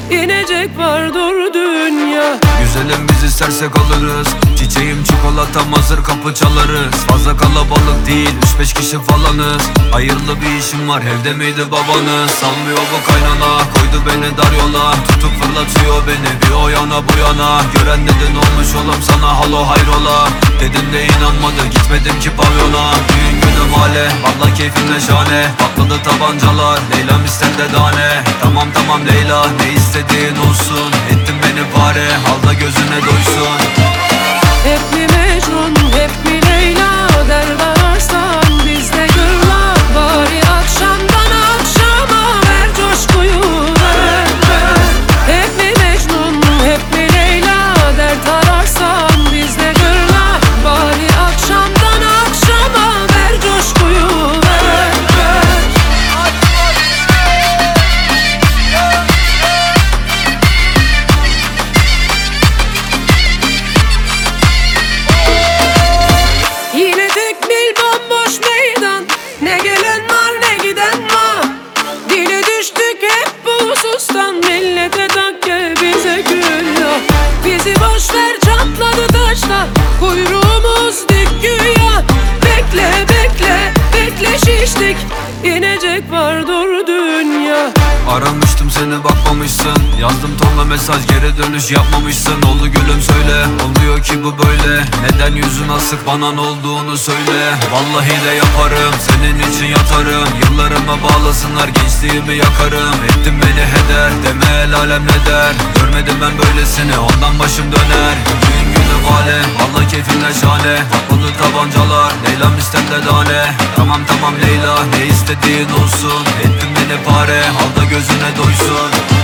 İnecek vardır dünya. Güzelim biz istersek alırız. Çiçeğim çikolatam hazır kapı çalarız. Fazla kalabalık değil 3-5 kişi falanız. Hayırlı bir işim var evde miydi babanız? Salmıyor bu kaynana koydu beni dar yola. Tutup fırlatıyor beni bir o yana bu yana. Gören neden olmuş oğlum sana halo hayrola. Dedim de inanmadı gitmedim ki pavyona. Düğün günü mahalle valla keyfimle şahane. Patladı tabancalar Leyla'm istedi tane. Tamam tamam Leyla ne istediğin olsun. Ettin beni pare al da gözüne doysun. Hep mi Mecnun, hep mi Leyla? Dert ararsan bizde gırla. Bari akşamdan akşama ver coşkuyu ver, ver. Hep mi Mecnun, hep mi Leyla? Dert ararsan bizde gırla. Bari akşamdan akşama ver coşkuyu ver, ver. Yine tekmil bomboş meydan. Ne gelen var ne giden var. Dile düştük hep bu husustan. Millete takke bize gül yok. Bizi boşver çatladı taşlar. Kuyruğumuz dik güya. Bekle bekle bekle şiştik. İnecek vardır dünya. Aramıştım seni bakmamışsın. Yazdım tonla mesaj geri dönüş yapmamışsın. Oldu gülüm söyle olmuyor ki bu böyle. Neden yüzün asık bana ne olduğunu söyle. Vallahi de yaparım senin için yatarım. Yıllarıma bağlasınlar gençliğimi yakarım. Ettin beni heder deme el alem ne der. Görmedim ben böylesini ondan başım döner. Düğün günü vale valla keyfimle şahane. Patladı tabancalar Leyla'm istedi tane. Tamam tamam Leyla ne istediğin olsun. Ettin beni pare al da gözüne doysun.